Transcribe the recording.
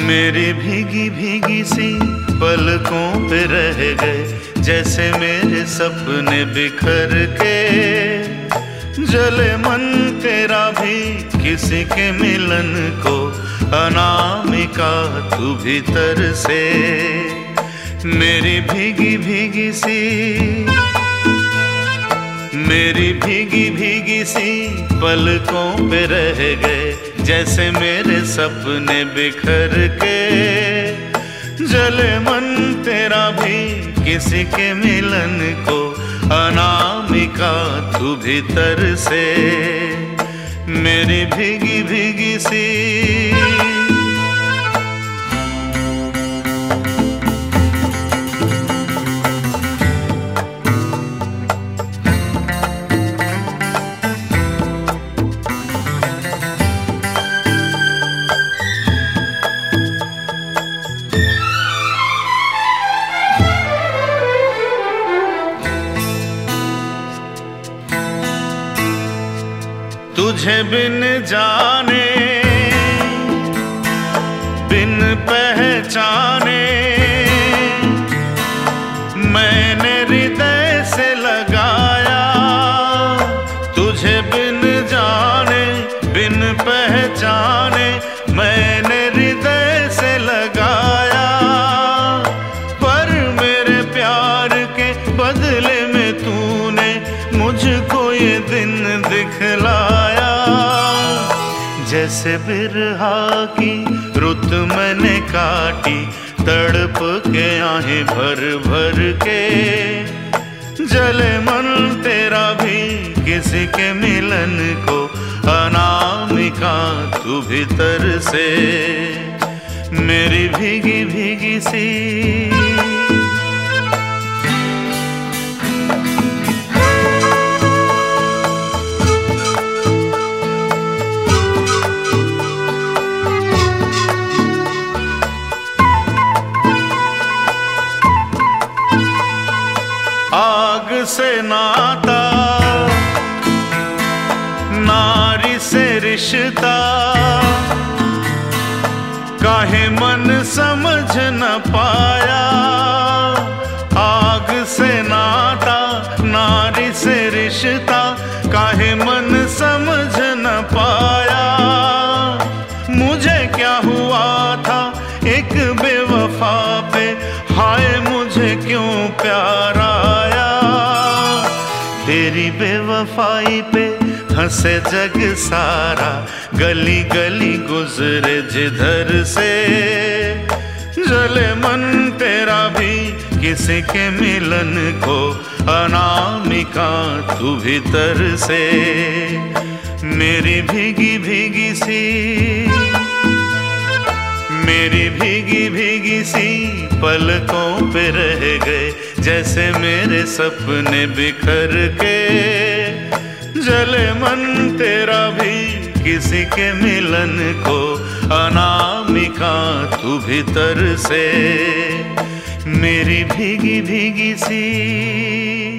मेरी भीगी भीगी सी पलकों पे रह गए जैसे मेरे सपने बिखर के। जले मन तेरा भी किसी के मिलन को, अनामिका तू भीतर से। मेरी भीगी भीगी सी, मेरी भीगी भीगी सी पलकों पे रह गए जैसे मेरे सपने बिखर के। जले मन तेरा भी किसी के मिलन को, अनामिका तू भीतर से। मेरी भीगी भीगी सी। तुझे बिन जाने बिन पहचाने मैंने हृदय से लगाया। तुझे बिन जाने बिन पहचाने मैंने हृदय से लगाया। पर मेरे प्यार के बदले में तूने मुझको ये दिन दिखलाया। जैसे बिरहा की रुत मैंने काटी, तड़प के आहें भर भर के। जले मन तेरा भी किसी के मिलन को, अनामिका तू भीतर से। मेरी भीगी भीगी सी। आग से नाता, नारी से रिश्ता, काहे मन समझ न पाया। आग से नाता, नारी से रिश्ता, काहे मन समझ न पाया। मुझे क्या हुआ था एक बेवफा पे, हाय मुझे क्यों प्यार आया। तेरी बेवफाई पे हंसे जग सारा, गली गली गुजरे जिधर से। जले मन तेरा भी किसी के मिलन को, अनामिका तू भीतर से। मेरी भीगी भीगी सी, मेरी भीगी भीगी सी पलकों पे रह गए जैसे मेरे सपने बिखर के। जले मन तेरा भी किसी के मिलन को, अनामिका तू भीतर से। मेरी भीगी भीगी सी।